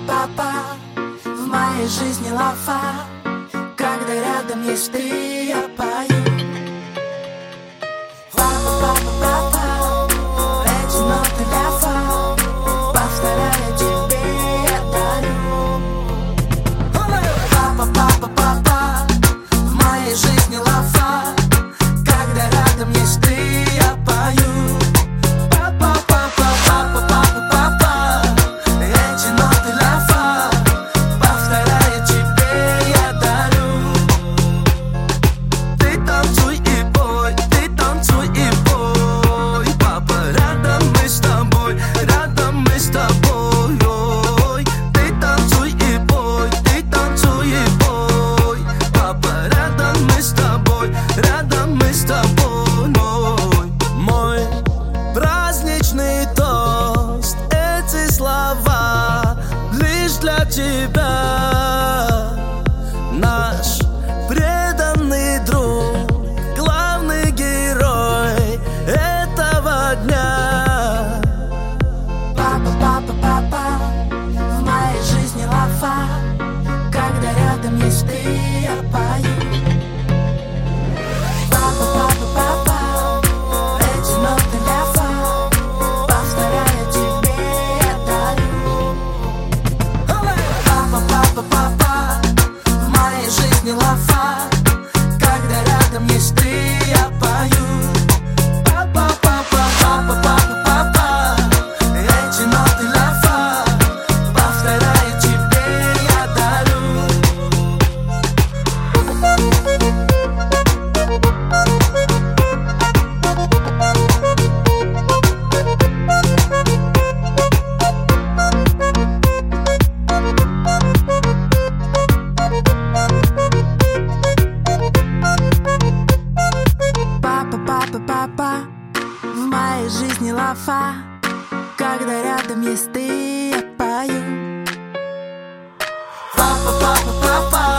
папа, в моей жизни лафа. Когда рядом есть ты, я пою. Папа, папа, папа, эти ноты ляфа, повторяя тебе я дарю. Папа, папа, папа, в моей жизни лафа. Когда рядом есть ты, я пою. Папа, папа, папа, папа, папа, эти ноты ляфа, повторяя тебе я дарю. Ты танцуй и пой, ты танцуй и пой. Папа, рядом мы с тобой, рядом мы с тобой. Ой. Ты танцуй и пой, ты танцуй и пой. Папа, рядом мы с тобой, рядом мы с тобой. Мой праздничный тост, эти слова лишь для тебя. Наш преданный друг, главный герой этого дня. Папа, папа, папа, в моей жизни лафа. Когда рядом есть ты, я пою. Папа, папа, папа, эти ноты ляфа, повторяя тебе я дарю. Папа, папа, папа, в моей жизни лафа. Когда рядом есть ты, я пою. Папа, папа, папа, папа, папа, эти ноты ляфа, повторяя тебе я дарю. Папа, папа, папа, в моей жизни лафа. Когда рядом есть ты, я пою. Папа, папа, папа,